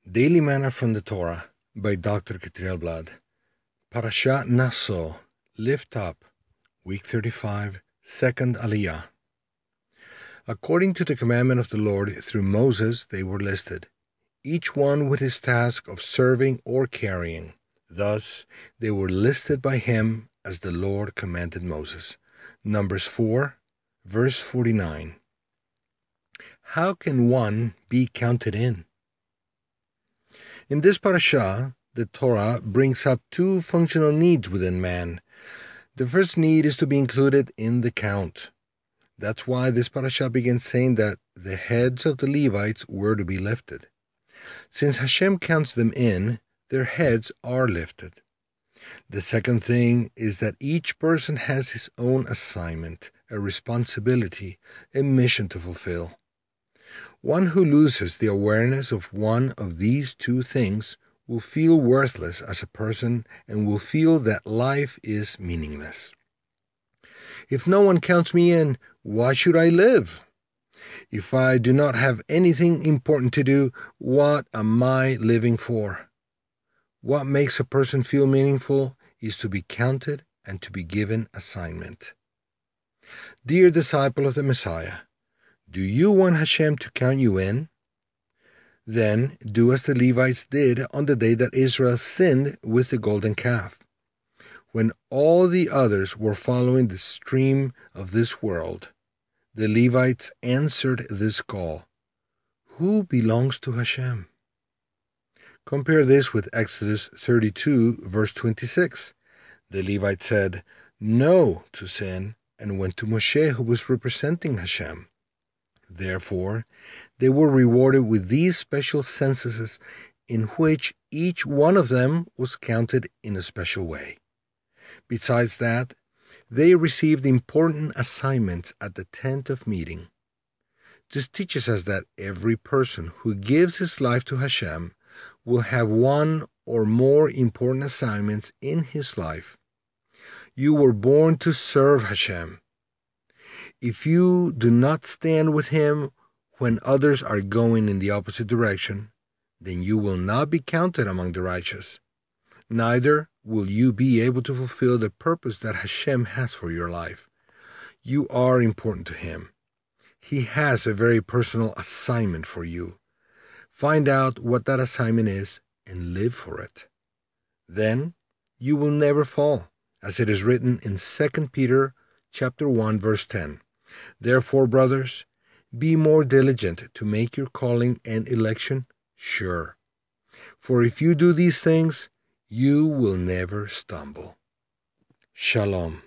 Daily Manna from the Torah by Dr. Catriel Blad. Parashat Naso, Lift Up, Week 35, Second Aliyah. According to the commandment of the Lord through Moses, they were listed, each one with his task of serving or carrying. Thus, they were listed by him as the Lord commanded Moses. Numbers 4, verse 49. How can one be counted in? In this parasha, the Torah brings up two functional needs within man. The first need is to be included in the count. That's why this parasha begins saying that the heads of the Levites were to be lifted. Since Hashem counts them in, their heads are lifted. The second thing is that each person has his own assignment, a responsibility, a mission to fulfill. One who loses the awareness of one of these two things will feel worthless as a person and will feel that life is meaningless. If no one counts me in, why should I live? If I do not have anything important to do, what am I living for? What makes a person feel meaningful is to be counted and to be given assignment. Dear disciple of the Messiah, do you want Hashem to count you in? Then do as the Levites did on the day that Israel sinned with the golden calf. When all the others were following the stream of this world, the Levites answered this call: Who belongs to Hashem? Compare this with Exodus 32, verse 26. The Levites said no to sin and went to Moshe, who was representing Hashem. Therefore, they were rewarded with these special censuses in which each one of them was counted in a special way. Besides that, they received important assignments at the tent of meeting. This teaches us that every person who gives his life to Hashem will have one or more important assignments in his life. You were born to serve Hashem. If you do not stand with him when others are going in the opposite direction, then you will not be counted among the righteous. Neither will you be able to fulfill the purpose that Hashem has for your life. You are important to him. He has a very personal assignment for you. Find out what that assignment is and live for it. Then you will never fall, as it is written in 2 Peter chapter 1, verse 10. Therefore, brothers, be more diligent to make your calling and election sure. For if you do these things, you will never stumble. Shalom.